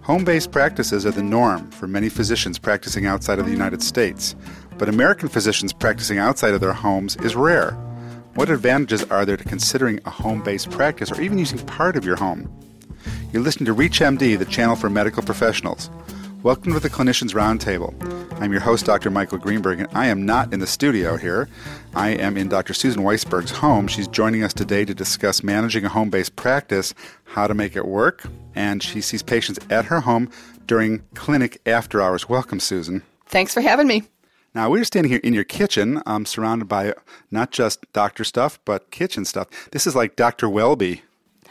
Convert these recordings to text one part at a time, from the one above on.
Home-based practices are the norm for many physicians practicing outside of the United States, but American physicians practicing outside of their homes is rare. What advantages are there to considering a home-based practice or even using part of your home? You're listening to ReachMD, the channel for medical professionals. Welcome to the Clinicians Roundtable. I'm your host, Dr. Michael Greenberg, and I am not in the studio here. I am in Dr. Susan Weisberg's home. She's joining us today to discuss managing a home-based practice, how to make it work, and she sees patients at her home during clinic after hours. Welcome, Susan. Thanks for having me. Now, we're standing here in your kitchen, surrounded by not just doctor stuff, but kitchen stuff. This is like Dr. Welby.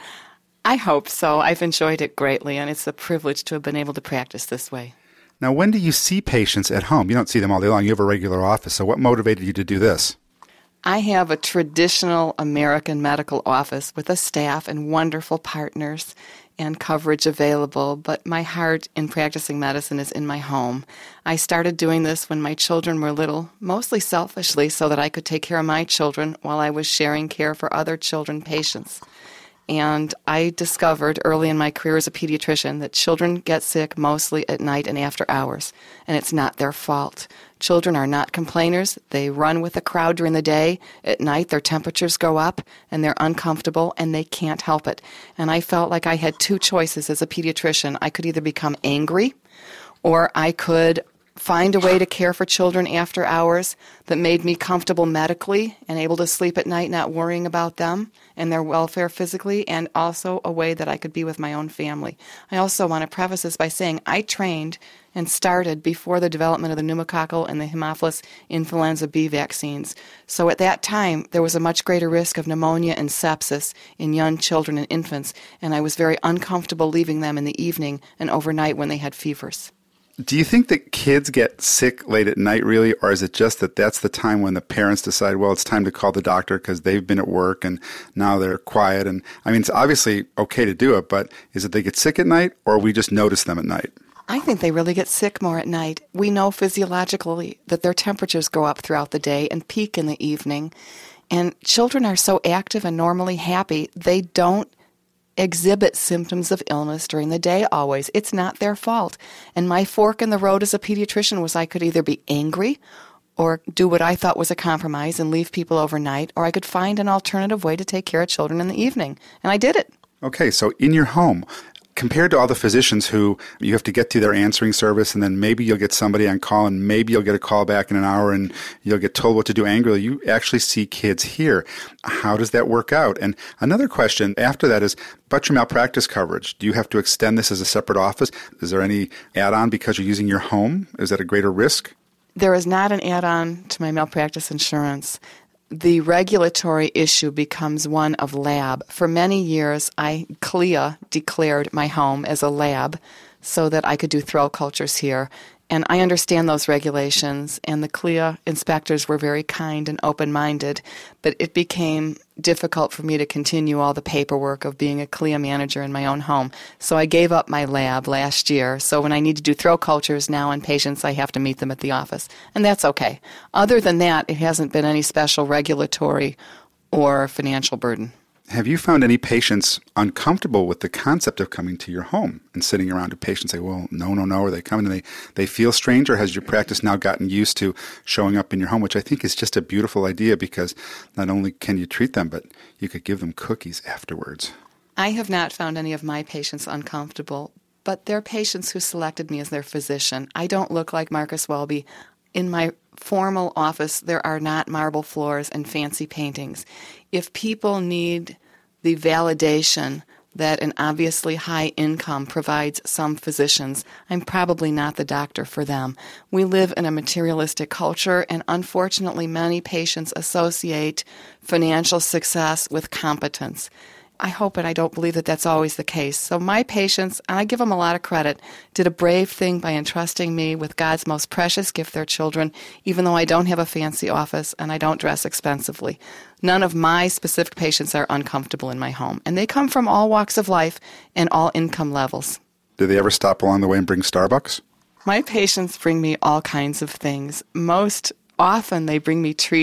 I hope so. I've enjoyed it greatly, and it's a privilege to have been able to practice this way. Now, when do you see patients at home? You don't see them all day long. You have a regular office. So what motivated you to do this? I have a traditional American medical office with a staff and wonderful partners and coverage available, but my heart in practicing medicine is in my home. I started doing this when my children were little, mostly selfishly, so that I could take care of my children while I was sharing care for other children patients. And I discovered early in my career as a pediatrician that children get sick mostly at night and after hours, and it's not their fault. Children are not complainers. They run with the crowd during the day. At night, their temperatures go up, and they're uncomfortable, and they can't help it. And I felt like I had two choices as a pediatrician. I could either become angry, or I could find a way to care for children after hours that made me comfortable medically and able to sleep at night not worrying about them and their welfare physically, and also a way that I could be with my own family. I also want to preface this by saying I trained and started before the development of the pneumococcal and the Haemophilus influenza B vaccines. So at that time, there was a much greater risk of pneumonia and sepsis in young children and infants, and I was very uncomfortable leaving them in the evening and overnight when they had fevers. Do you think that kids get sick late at night, really, or is it just that that's the time when the parents decide, well, it's time to call the doctor because they've been at work and now they're quiet? And I mean, it's obviously okay to do it, but is it they get sick at night or we just notice them at night? I think they really get sick more at night. We know physiologically that their temperatures go up throughout the day and peak in the evening. And children are so active and normally happy, they don't exhibit symptoms of illness during the day always. It's not their fault. And my fork in the road as a pediatrician was I could either be angry or do what I thought was a compromise and leave people overnight, or I could find an alternative way to take care of children in the evening. And I did it. Okay, so in your home, compared to all the physicians who you have to get to their answering service and then maybe you'll get somebody on call and maybe you'll get a call back in an hour and you'll get told what to do angrily, you actually see kids here. How does that work out? And another question after that is, about your malpractice coverage, do you have to extend this as a separate office? Is there any add-on because you're using your home? Is that a greater risk? There is not an add-on to my malpractice insurance. The regulatory issue becomes one of lab. For many years, CLIA declared my home as a lab so that I could do throw cultures here. And I understand those regulations, and the CLIA inspectors were very kind and open-minded, but it became difficult for me to continue all the paperwork of being a CLIA manager in my own home. So I gave up my lab last year. So when I need to do throw cultures now in patients, I have to meet them at the office. And that's okay. Other than that, it hasn't been any special regulatory or financial burden. Have you found any patients uncomfortable with the concept of coming to your home and sitting around? Do patients say, well, no, or they come in and they feel strange, or has your practice now gotten used to showing up in your home, which I think is just a beautiful idea because not only can you treat them, but you could give them cookies afterwards. I have not found any of my patients uncomfortable, but they're patients who selected me as their physician. I don't look like Marcus Welby. In my formal office, there are not marble floors and fancy paintings. If people need the validation that an obviously high income provides some physicians, I'm probably not the doctor for them. We live in a materialistic culture, and unfortunately many patients associate financial success with competence. I hope and I don't believe that that's always the case. So my patients, and I give them a lot of credit, did a brave thing by entrusting me with God's most precious gift, their children, even though I don't have a fancy office and I don't dress expensively. None of my specific patients are uncomfortable in my home, and they come from all walks of life and all income levels. Do they ever stop along the way and bring Starbucks? My patients bring me all kinds of things. Most often they bring me treats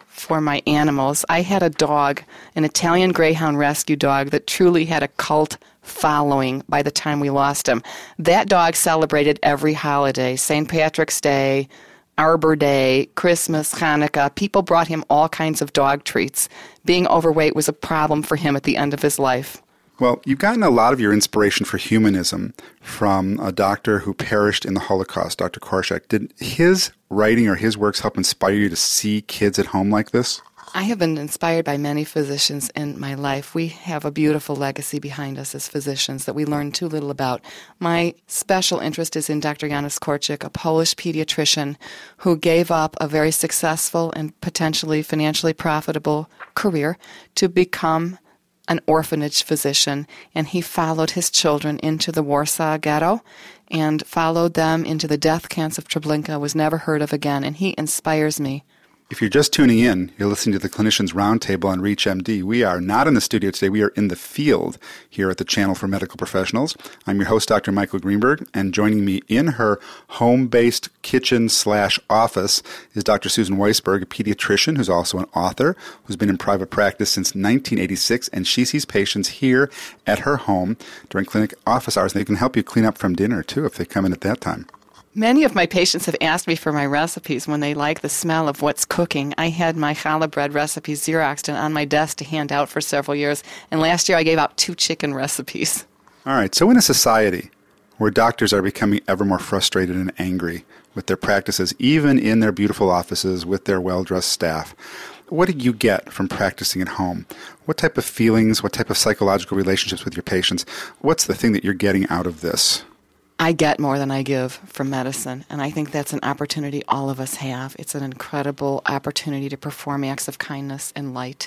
for my animals. I had a dog, an Italian Greyhound rescue dog that truly had a cult following by the time we lost him. That dog celebrated every holiday, St. Patrick's Day, Arbor Day, Christmas, Hanukkah. People brought him all kinds of dog treats. Being overweight was a problem for him at the end of his life. Well, you've gotten a lot of your inspiration for humanism from a doctor who perished in the Holocaust, Dr. Korshak. Did his writing or his works help inspire you to see kids at home like this? I have been inspired by many physicians in my life. We have a beautiful legacy behind us as physicians that we learn too little about. My special interest is in Dr. Janusz Korczak, a Polish pediatrician who gave up a very successful and potentially financially profitable career to become an orphanage physician, and he followed his children into the Warsaw Ghetto and followed them into the death camps of Treblinka, was never heard of again, and he inspires me. If you're just tuning in, you're listening to the Clinicians Roundtable on ReachMD. We are not in the studio today. We are in the field here at the Channel for Medical Professionals. I'm your host, Dr. Michael Greenberg, and joining me in her home-based kitchen/office is Dr. Susan Weisberg, a pediatrician who's also an author, who's been in private practice since 1986, and she sees patients here at her home during clinic office hours. They can help you clean up from dinner, too, if they come in at that time. Many of my patients have asked me for my recipes when they like the smell of what's cooking. I had my challah bread recipes Xeroxed and on my desk to hand out for several years, and last year I gave out 2 chicken recipes. All right, so in a society where doctors are becoming ever more frustrated and angry with their practices, even in their beautiful offices with their well-dressed staff, what do you get from practicing at home? What type of feelings, what type of psychological relationships with your patients? What's the thing that you're getting out of this? I get more than I give from medicine, and I think that's an opportunity all of us have. It's an incredible opportunity to perform acts of kindness and light.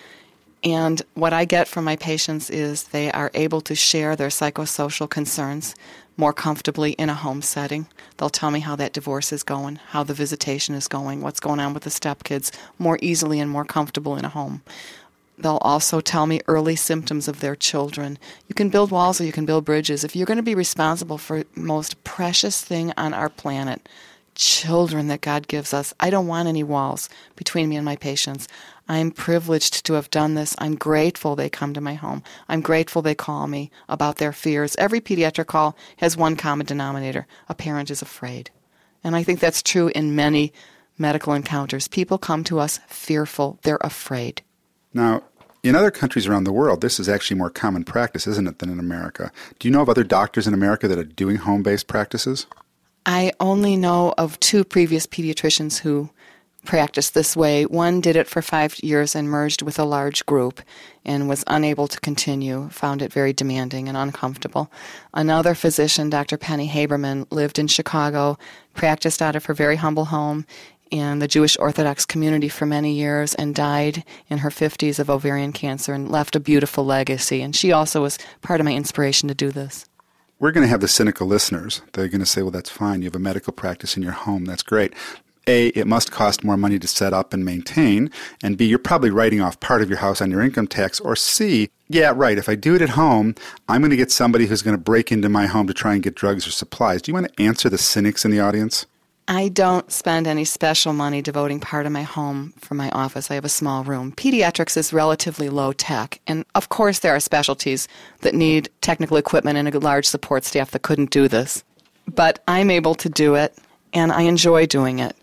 And what I get from my patients is they are able to share their psychosocial concerns more comfortably in a home setting. They'll tell me how that divorce is going, how the visitation is going, what's going on with the stepkids, more easily and more comfortable in a home. They'll also tell me early symptoms of their children. You can build walls or you can build bridges. If you're going to be responsible for the most precious thing on our planet, children that God gives us, I don't want any walls between me and my patients. I'm privileged to have done this. I'm grateful they come to my home. I'm grateful they call me about their fears. Every pediatric call has one common denominator. A parent is afraid. And I think that's true in many medical encounters. People come to us fearful. They're afraid. Now, in other countries around the world, this is actually more common practice, isn't it, than in America? Do you know of other doctors in America that are doing home-based practices? I only know of 2 previous pediatricians who practiced this way. One did it for 5 years and merged with a large group and was unable to continue, found it very demanding and uncomfortable. Another physician, Dr. Penny Haberman, lived in Chicago, practiced out of her very humble home in the Jewish Orthodox community for many years and died in her 50s of ovarian cancer and left a beautiful legacy. And she also was part of my inspiration to do this. We're going to have the cynical listeners. They're going to say, well, that's fine. You have a medical practice in your home. That's great. A, it must cost more money to set up and maintain. And B, you're probably writing off part of your house on your income tax. Or C, yeah, right, if I do it at home, I'm going to get somebody who's going to break into my home to try and get drugs or supplies. Do you want to answer the cynics in the audience? I don't spend any special money devoting part of my home for my office. I have a small room. Pediatrics is relatively low tech, and of course there are specialties that need technical equipment and a large support staff that couldn't do this. But I'm able to do it, and I enjoy doing it.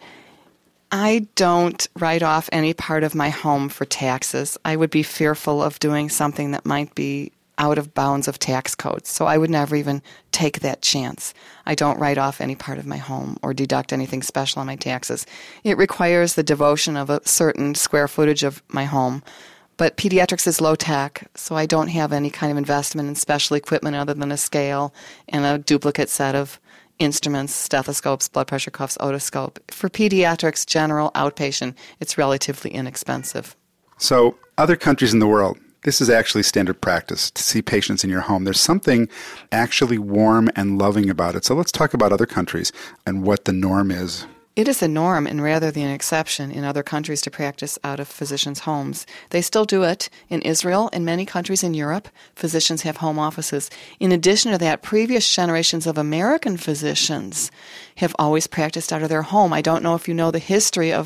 I don't write off any part of my home for taxes. I would be fearful of doing something that might be out of bounds of tax codes, so I would never even take that chance. I don't write off any part of my home or deduct anything special on my taxes. It requires the devotion of a certain square footage of my home, but pediatrics is low tech, so I don't have any kind of investment in special equipment other than a scale and a duplicate set of instruments, stethoscopes, blood pressure cuffs, otoscope. For pediatrics, general, outpatient, it's relatively inexpensive. So, other countries in the world, this is actually standard practice to see patients in your home. There's something actually warm and loving about it. So let's talk about other countries and what the norm is. It is a norm and rather than an exception in other countries to practice out of physicians' homes. They still do it in Israel and many countries in Europe. Physicians have home offices. In addition to that, previous generations of American physicians have always practiced out of their home. I don't know if you know the history of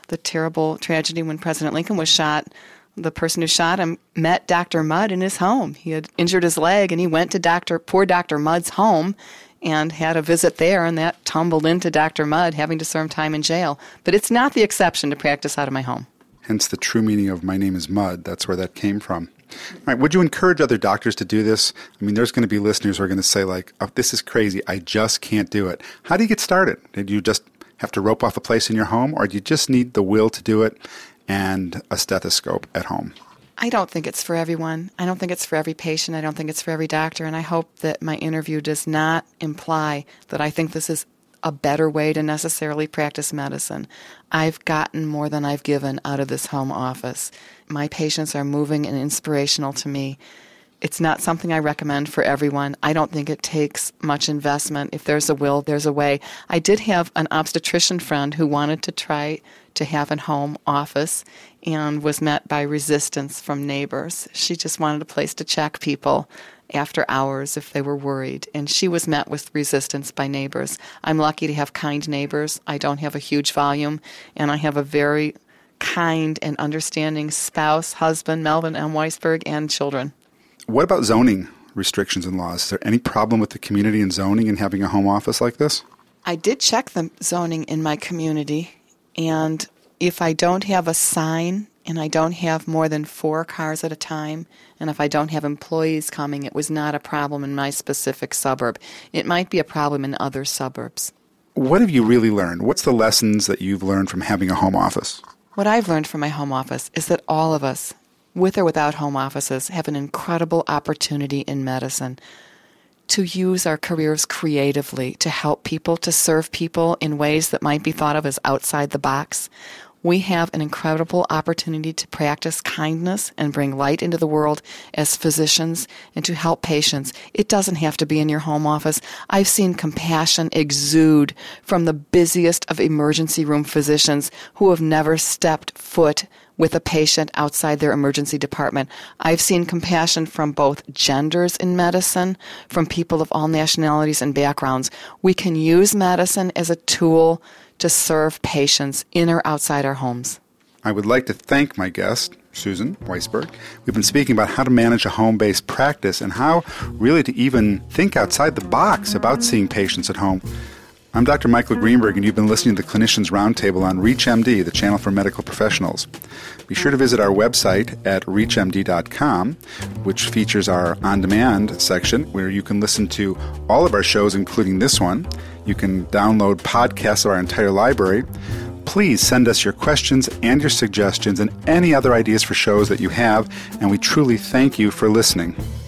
the terrible tragedy when President Lincoln was shot, the person who shot him met Dr. Mudd in his home. He had injured his leg, and he went to poor Dr. Mudd's home and had a visit there, and that tumbled into Dr. Mudd having to serve time in jail. But it's not the exception to practice out of my home. Hence the true meaning of my name is Mudd. That's where that came from. All right, would you encourage other doctors to do this? I mean, there's going to be listeners who are going to say, like, oh, this is crazy. I just can't do it. How do you get started? Did you just have to rope off a place in your home, or do you just need the will to do it and a stethoscope at home? I don't think it's for everyone. I don't think it's for every patient. I don't think it's for every doctor. And I hope that my interview does not imply that I think this is a better way to necessarily practice medicine. I've gotten more than I've given out of this home office. My patients are moving and inspirational to me. It's not something I recommend for everyone. I don't think it takes much investment. If there's a will, there's a way. I did have an obstetrician friend who wanted to try to have a home office and was met by resistance from neighbors. She just wanted a place to check people after hours if they were worried, and she was met with resistance by neighbors. I'm lucky to have kind neighbors. I don't have a huge volume, and I have a very kind and understanding spouse, husband, Melvin M. Weisberg, and children. What about zoning restrictions and laws? Is there any problem with the community and zoning and having a home office like this? I did check the zoning in my community, and if I don't have a sign and I don't have more than 4 cars at a time, and if I don't have employees coming, it was not a problem in my specific suburb. It might be a problem in other suburbs. What have you really learned? What's the lessons that you've learned from having a home office? What I've learned from my home office is that all of us, with or without home offices, have an incredible opportunity in medicine to use our careers creatively, to help people, to serve people in ways that might be thought of as outside the box. We have an incredible opportunity to practice kindness and bring light into the world as physicians and to help patients. It doesn't have to be in your home office. I've seen compassion exude from the busiest of emergency room physicians who have never stepped foot with a patient outside their emergency department. I've seen compassion from both genders in medicine, from people of all nationalities and backgrounds. We can use medicine as a tool to serve patients in or outside our homes. I would like to thank my guest, Susan Weisberg. We've been speaking about how to manage a home-based practice and how really to even think outside the box about seeing patients at home. I'm Dr. Michael Greenberg, and you've been listening to the Clinicians Roundtable on ReachMD, the channel for medical professionals. Be sure to visit our website at reachmd.com, which features our on-demand section where you can listen to all of our shows, including this one. You can download podcasts of our entire library. Please send us your questions and your suggestions and any other ideas for shows that you have, and we truly thank you for listening.